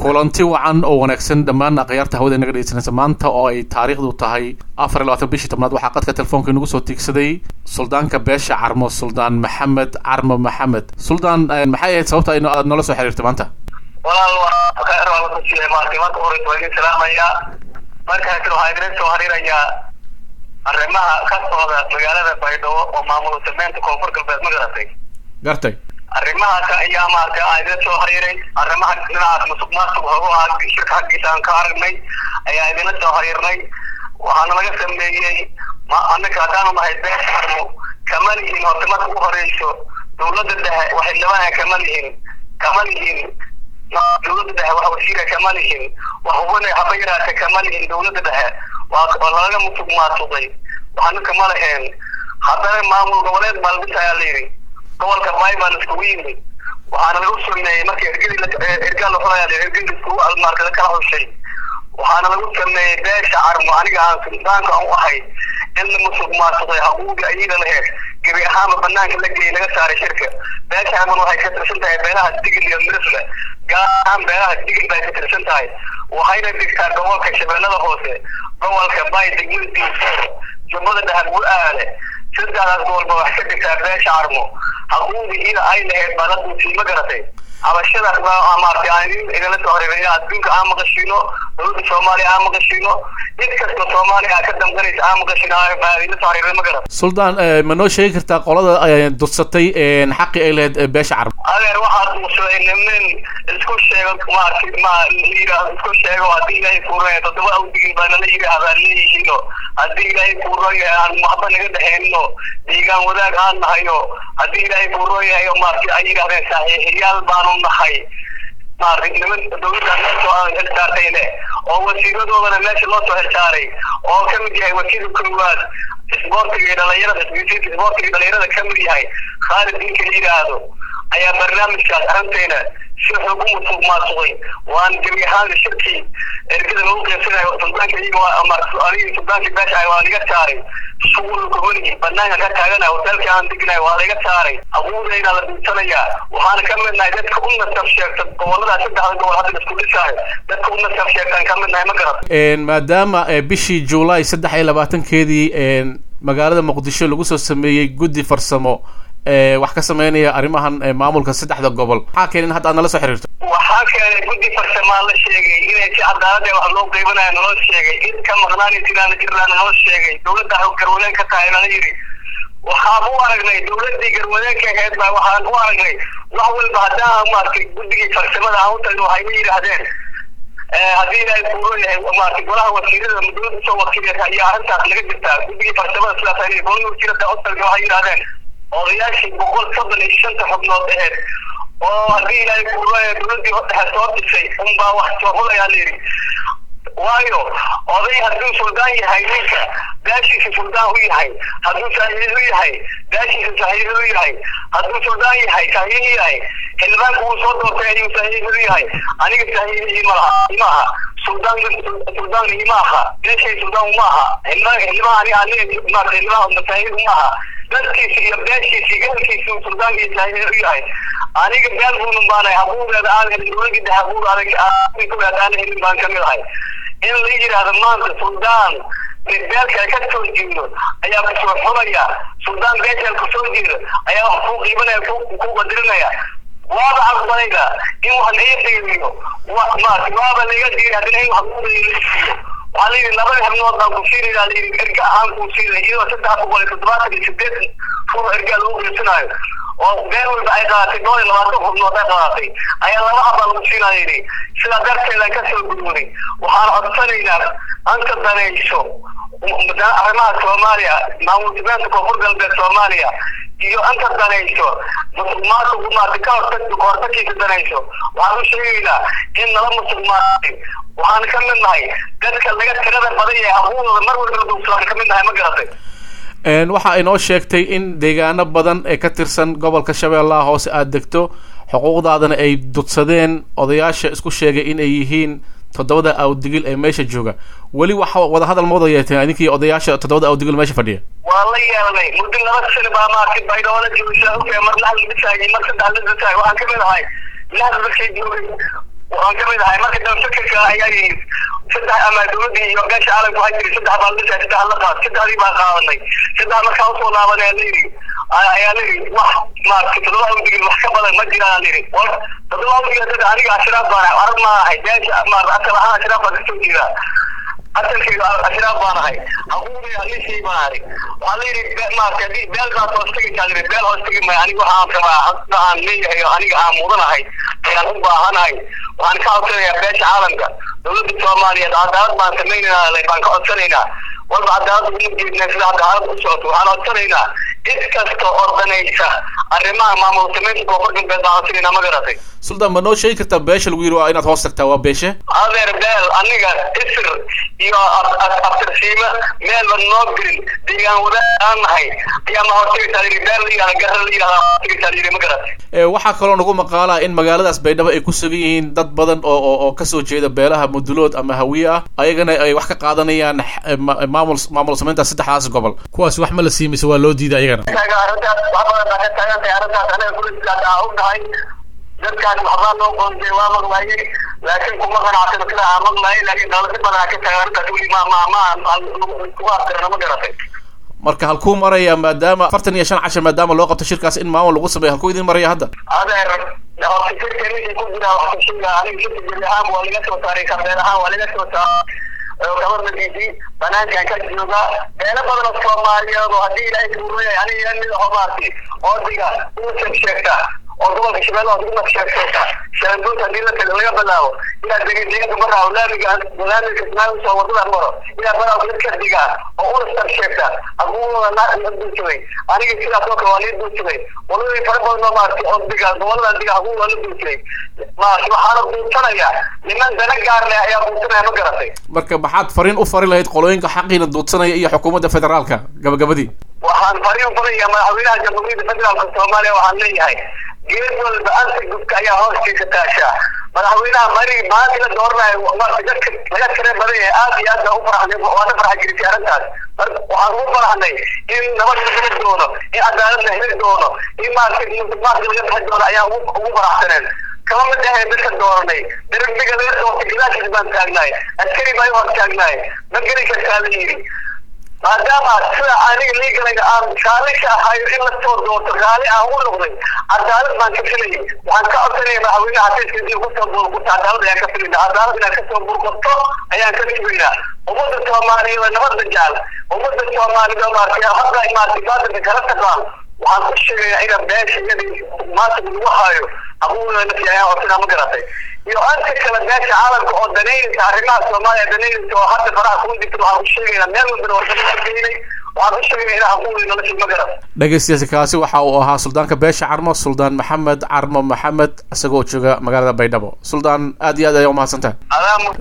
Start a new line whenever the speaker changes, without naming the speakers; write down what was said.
kulanti wacan oo wanaagsan dhammaan aqyaarta hawada inaga dhegeysanaysa maanta oo ay taariikhdu tahay 24 bishii tobnaad waxaa qadka telefoonka inagu soo tiigsaday suldaanka beesha carmo suldaan maxamed carmo maxamed suldaan maxay ahayd sababta aad nala soo xiriirtay maanta
walaal waa khayr wala ku siiyay marka hore waan salaamaya marka waxaan idin soo xiriirayaa arrimaha ka socda magaalada Baydhabo oo maamulka sameynta koonfur galbeed magaratay
gartay
arrimaha ka ayaa maanta ay soo xiriiray arrimaha dhinaca musuqmaasuqa oo ah shirka xaqiisa aan ka aragnay ayaa idin soo xiriirnay waxaana laga sameeyay ma annaka hadaan nahay beesharmo kamalihiin hortamada ugu horeyso dawladda dhexe waxay leedahay kamalihiin dawladda dhexe waxa wasiirka kamalihiin waxa uu leeyahay habayraadka kamalihiin dawladda dhexe waa laga musuqmaasuqay waxaana kamalahayn haddana maamul goboleed balbisa leeyahay gobolka Baybaan isku yimid waxaana lagu sameeyay markii ergal xulayaal ergal isku almarkada kala xushay waxaana lagu sameeyay beesha carmo aniga aan suldaanka u ahay in musuqmaasuqay habuuga ayida lahayd gabi ahaan banaanka la geeyay laga saaray shirka beesha carmo waxay ka tirsan tahay beelaha digil iyo mirfle gaar ahaan beelaha digil bay ka tirsan tahay waxayna dhigtaa gobolka shabeellada hoose gobolka Baydhabo jumada dhaxal u aale sidaas gobolba wax ka dhigtaa beesha carmo habuuga ila ay lahayd baladu si magaratay abashada amarti aan idin la soo xiriiray adduunka aan maqashino dawladda Soomaaliya aan maqashino dadka Soomaaliya ka dambeeyay aan maqashino ay la soo xiriiray magarat
suldaan ma noo sheegi kartaa qolada ay dudsatay xaqi ay leed beesha carmo
adeer waxa uu soo inay isku sheego ma liira isku sheego hadii ay furay dadba u digin baan la yiraahdaa leeyihiin hadii ay furay aan waxba naga dhaxeeyno deegaan wadaag aan nahayo hadii ay furay ay markii ay yiraahdeen saaxiibayaal baan nahay maarnimada dawladda soo aan heltaartayne oo wasiiradooda meesha loo soo heltaaray oo kamid yahay wasiirka koowaad isboortiga dhalinyarada kamid yahay Khalid bin Kaliiraado ayaa barnaamijkaas arintayna si xoog u musuqmaasuqay waan gabi ahaan shirkii ergada lagu qeybsanayo suldaanka iyaga amarka suldaanka beesha ay waa laga saaray suuq gobolkii banaanka ka taagana hotelka aan degnay waa laga saaray abuurayna la dhintanaya waxaan ka midnahay dadka u nasab sheegta gobolada saddexda gobol hadda isku dhisay dadka u nasab sheegtan ka midnahay ma garad
maadaama bishii July 23keedii magaalada Muqdisho lagu soo sameeyay guddi farsamo wax ka sameynaya arrimahan maamulka saddexda gobol waxa keenin hadda nala soo xiriirto
waxa keenay guddi farsamo la sheegay inay si cadaalad ah wax loo qaybanayo noo sheegay in ka maqnaan jiraan noo sheegay dawladda garwadeen ka tahay la yiri waxaan u aragnay dawladda garwadeen ka ahayd baa waxaan u aragnay wax walba hadaa maartay guddiga farsamada aan u tago waxay yiraahdeen hadii ay fuuray maartay golaha wasiirada dawladda soo wakiilka ayaa arintaas laga jirtaa guddiga farsamada sidaas ay golaha wasiirada u tago waxay yiraahdeen odayaashii 175 xubnood ahayd oo hadii ay fuuray dawladda waxa soo dhisay baa wax soo hulaya leeyahay waayo oday hadduu suldaan yahay ninka gaashiisa suldaan u yahay hadduu saaxiib u yahay gaashiisa saaxiib u yahay hadduu suldaan yahay saaxiib yahay xilbaanku uu soo doortay ayuu saaxiib u yahay aniga saaxiib maaha suldaan maaha gaashiisa suldaan maaha xilbaan ani maaha saaxiib maaha dadkiisa iyo beeshiisa galkiisa suldaan iyo saaxiib u yahay aniga baalbuun baanay habuureeda aan helin dawladda habuur adag aan helin baan kamid ahay in la yiraahdo maanta suldaan beelka ka soo jeedo ayaa ku soo xulaya suldaan beelka ku soo jeedo ayaa wax ku qiibanaya ku qadirinaya waaba aqbalayda in wax la yeeyo wax ma waaba laga diiray hadii wax ku leeyahay wali laba habnood baan ku fiiriyaa erga aan ku fiiriyo iyo 378 fuu erga loo geysanayo oo beel walba ay qaatay 22 xubnood ay qaatay ayaa laba hab lagu fiiriyay sida darteeda ka soo gudbay waxaan codsanaynaa anta danayso arrimaha Soomaaliya maamulka koonfur galbeed Soomaaliya iyo anta danayso musuqmaasuqa ka hortagkiisa danayso waxaan u sheegaynaa in nala musuqmaasuqay waxaan ka midnahay dadka laga tirada badan yahay habuuda mar walba dawladda ka midnahay ma garatay
waxa ay noo sheegtay in deegaano badan ee ka tirsan gobolka Shabeellaha Hoose aad degto xuquuqdaadana ay dudsadeen odayaasha isku sheegay in ay yihiin todobada awdigil ee meesha jooga wali waxa wada hadal moodo yeetay idinkii odayaasha todobada awdigil meesha fadhiya
wala yeelay muddo laba sano baa maartay Baydhabo joogay mar la hadlay mar saddex la dadka waxaan ka mid ahay la hadalkay joogay وأنا كمان هاي ما كده فكر كأي سدح أما دولتي يوقعش على كواجري سدح بالله سدح الله سدح لي ما قاولني سدح ما كان صونا ولا ليري يعني واحد ما كتلوه ودي المحكمة ما جرى ليري تطلعوا ودي هذا أنا عشرة بارة عرب ما هي جاش ما أكل أنا عشرة بارة تجينا أكل شيء عشرة بارة هاي أقول لي شيء ما أعرف عليه ما كذي بيل ما توصلك كذي بيل هوستك ما يعني وهم كما عن ليه يعني عن مودنا هاي يعني هم بهنا هاي وأنا كأوصل يا بيش عالم ده دولة الصومالية عدالة ما سمينا لبنك أوصلنا والعدالة بنجيب نفس العدالة بصوت وأنا أوصلنا إذكرت أردنيسا الرماء ما موسمين بقول من بيت عصرنا ما قرأتي
سلطان منو شيء كتب بيش الويرو أين توصلك توا بيشه
هذا ربال أنيقا إسر يا أبترسيمة ميل النوبرين ديان وده أنهي يا ما هو تيجي تالي ربال يا قهر لي يا تيجي تالي ما قرأتي
waxaa kaloo nagu maqaalaa in magaaladaas Baydhabo ay ku sugan yihiin dad badan oo ka soo jeeda beelaha Mudulood ama Hawiye ah ayagana ay wax ka qaadanayaan maamul sameynta saddexdaas gobol kuwaas wax ma la siimayso waa loo diiday ayagana
dadkaan waxbaa loo qoonjay waa maqlaayay laakiin kuma qanacsan kala maqlaayay laakiin dawladda badan ka taageerta wali ma ku afkarna ma garatay
marka halkuu maraya maadaama 45 casho maadaama loo qabto shirkaas in maamul lagu sameeyo halkuu idin maraya hadda
adeer loo fikirkeenii ku jira wax ku sheega aniga shirka jilaahan waa laga soo saaray kabeelahan waa laga soo saaray gabadhiisii banaankan ka jooga beela badan oo Soomaaliyeed oo hadii ilaahay kuuriyay aniga mid hobaasi oo diga uu sheegta وضوء الشمال وضوء الشمال شامبوت هدينا كلمة بلاو إلى دقيقة مرة ولامي كسماوي سو وضوء المرة إلى بلاو كذا دقيقة أقول استرشيكتا أقول لا ندوسوي أنا كذا أتوقع وليد دوسوي والله يفرق بين ما أرتي أو دقيقة والله دقيقة أقول وليد دوسوي ما شو حارب دوسنا يا لمن دنقار يا دوسنا ما قرأتي
marka maxaad fariin u fari lahayd qolooyinka xaqiina doodsanaya iyo xukuumadda federaalka gabagabadii
waxaan fariin u farayaa madaxweynaha jamhuuriyadda federaalka Soomaaliya waxaan leeyahay geed walba anta gudka ayaa hoostiisa taashaa madaxweynaha mari maanta la dooranayo laga kare badan yahay aad iyo aad u faraxnay waana farxa jirtay arrintaas waxaan ugu faraxnay in nabad la heli doono in cadaalad la heli doono in maaragtay laga bixi doono ayaa ugu faraxsaneen kama mid ahay dadka dooranay darbiga laga soo tigilaashis baan taagnaay askari baan hor taagnaay ma geli kartaa la yidhi maadaama sida aniga liigalayga aan shaalasha ahayo in la soo doorto raali aan u noqday cadaalad baan ka filayay waxaan ka codsanaya madaxweynaha xafiiskiisa ku soo burburto cadaalad ayaan ka filaynaa cadaalad inaan ka soo burburto ayaan ka sugaynaa ummadda Soomaaliyeed nabadda jecel ummadda Soomaaliyeed maartay hadda imaatay baadka kala taqaan waxaan ku sheegayaa in beeshayadii maanta lagu hayo abuurna nafiyaya oo sida ma garatay iyo anta kala beesha caalamka oo daneynta arrimaha Soomaaliya daneynta oo hadda faraha ku jirto waxaan ku sheegayaa meel walba oo ka diinay waxaan ku sheegayaa abuurna nolosha ma garatay dhageystayaasha kaasi waxa uu ahaa suldaanka beesha Carmo Suldaan Maxamed Carmo Maxamed asagoo jooga magaalada Baydhabo Suldaan aad iyo aad ayaad u mahadsantahay